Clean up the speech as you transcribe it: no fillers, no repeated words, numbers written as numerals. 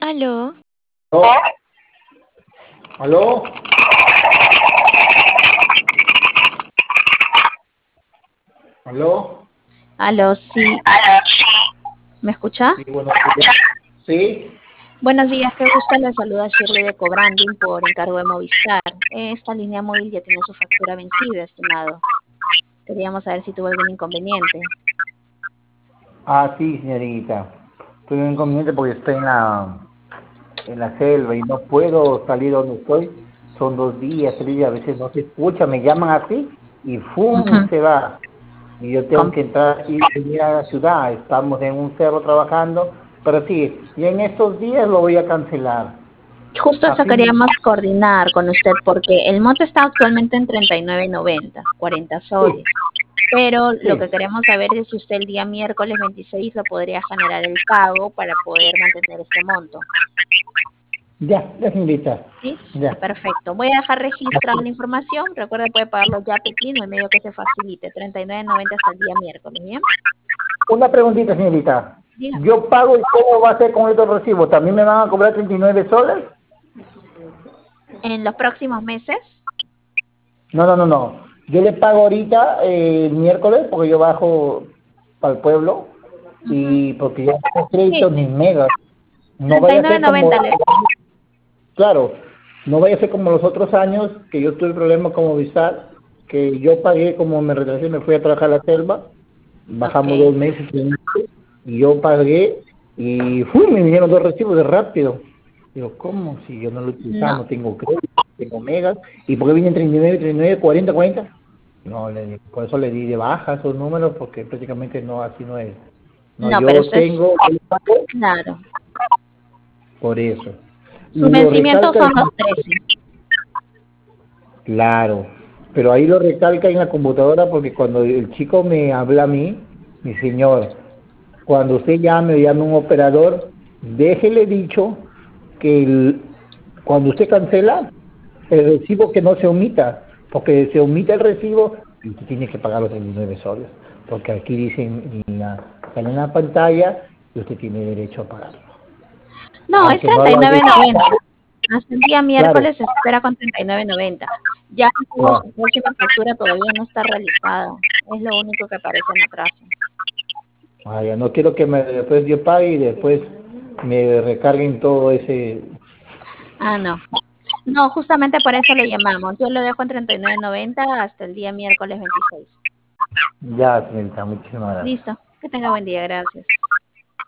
Aló, ¿Aló? ¿Aló? ¿Aló? Aló, sí. ¿Me escucha? Sí, buenos días. Sí, Buenos días, qué gusto. Le saluda Shirley de Cobranding por encargo de Movistar. Esta línea móvil ya tiene su factura vencida, estimado. Queríamos saber si tuvo algún inconveniente. sí, señorita. Tuve un inconveniente porque estoy en la selva y no puedo salir donde estoy. Son 2 días, 3 días, a veces no se escucha, me llaman así y ¡fum! Ujú. Se va. Y yo tengo Com- que entrar y venir a la ciudad. Estamos en un cerro trabajando, pero sí, y en estos días lo voy a cancelar. Justo A eso fin de... queríamos coordinar con usted porque el monto está actualmente en 39.90, 40 Sí, soles. Pero lo sí, que queremos saber es si usted el día miércoles 26 lo podría generar el pago para poder mantener este monto. ya, señorita. ¿Sí? Ya. Perfecto. Voy a dejar registrada la información. Recuerde, puede pagarlo ya Peplin, no hay medio que se facilite. 39.90 hasta el día miércoles, ¿bien? Una preguntita, señorita. Dígame. Yo pago y cómo va a ser con estos recibos. ¿También me van a cobrar 39 soles? En los próximos meses. No, no, no, no. Yo le pago ahorita el miércoles porque yo bajo para el pueblo Ujú. y porque yo no tengo crédito Sí, ni megas. No vaya a ser como, 39.90 le... claro, no vaya a ser como los otros años que yo tuve problemas como Vistar, que yo pagué como me retrasé, me fui a trabajar a la selva, bajamos Ok. 2 meses, 3 meses, y yo pagué y me vinieron 2 recibos de rápido. Digo, ¿cómo? Si yo no lo he utilizado, No. no tengo crédito, tengo megas, ¿y por qué vienen 39, 39, 40, 40? No, por eso le di de baja esos números, porque prácticamente no, así no es. No, No, pero yo usted es... tengo, Claro. por eso. Sus Y lo vencimientos recalca, son los 13. claro, pero ahí lo recalca en la computadora porque cuando el chico me habla a mí, mi señor, cuando usted llame o llame a un operador, déjele dicho que cuando usted cancela, el recibo que no se omita, porque se omite el recibo y usted tiene que pagar los 39 soles, porque aquí dicen sale en la pantalla y usted tiene derecho a pagarlo. No, es Aunque no lo haya... 39.90. Hasta el día Claro, miércoles se espera con 39.90. Ya no, su próxima factura todavía no está realizada. Es lo único que aparece en atraso. ya no quiero que después yo pague y después me recarguen todo ese... Ah, no. No, justamente por eso le llamamos. Yo lo dejo en 39.90 hasta el día miércoles 26. Ya, señorita, muchísimas gracias. Listo. Que tenga buen día. Gracias.